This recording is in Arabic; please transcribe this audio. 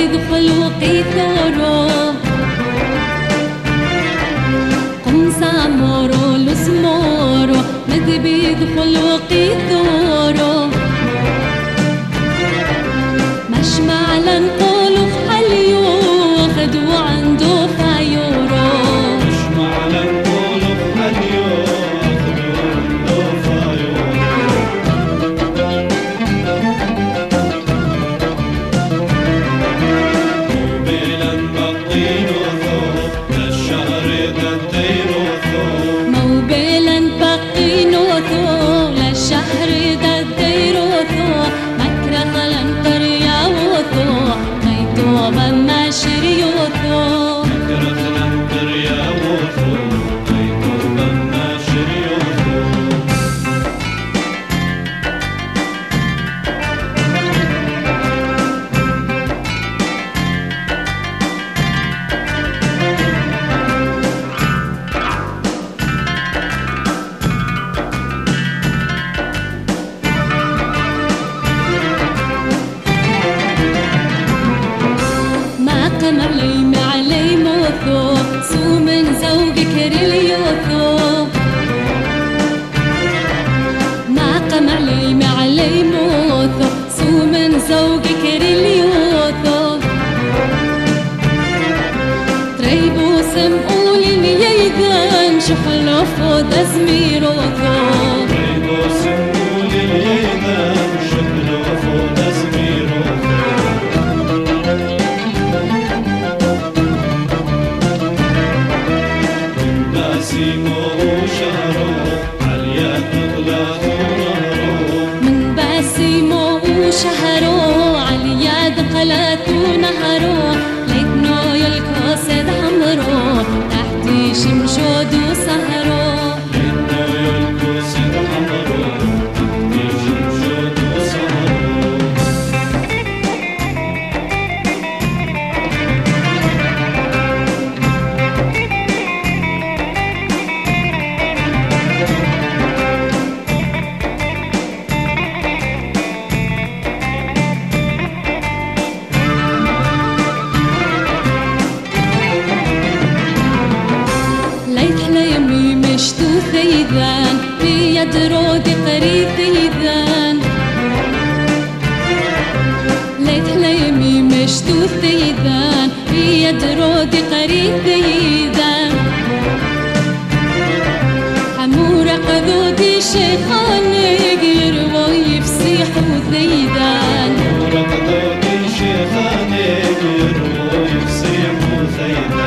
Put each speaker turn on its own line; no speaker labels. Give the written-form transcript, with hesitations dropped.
خلقي ثورو قم سامورو لسمورو مذبيد خلقي ثورو مش معلن قولو في حليو خدو عنده فايورو
مش معلن قولو في حليو خدو عنده فايورو موبيلا بقينو ثوب للشهر دديرو ثوب
موبيلا بقينو ثوب للشهر دديرو ثوب مكره خلن بما شريوثو
مكرة لنقر يا وثو قيتو بما شريوثو
قمر لي معلي موثو سو من زوجك ريليوثو ما قمر لي معلي موثو سو من زوجك ريليوثو تريبو سمقولي ييذان شحلو فود زميروثو
تريبو سمقولي ييذان شحلو فود زميروثو باسمو وشهرو عالياد قلاتو نهرو
من باسمو وشهرو عالياد قلاتو نهرو ليتنو يلكوسد حمرو تحتي شمشود وسهرو
ليتنو يلكوسد حمرو تحتي شمشود وسهرو
ثيذان في يد رودي قري ثيذان ليت حليمي مشتو ثيذان في يد رودي قري ثيذان حمورة قذودي شيخاني يروي يفسيحو ثيذان
حمورة قذودي شيخاني يروي يفسيحو ثيذان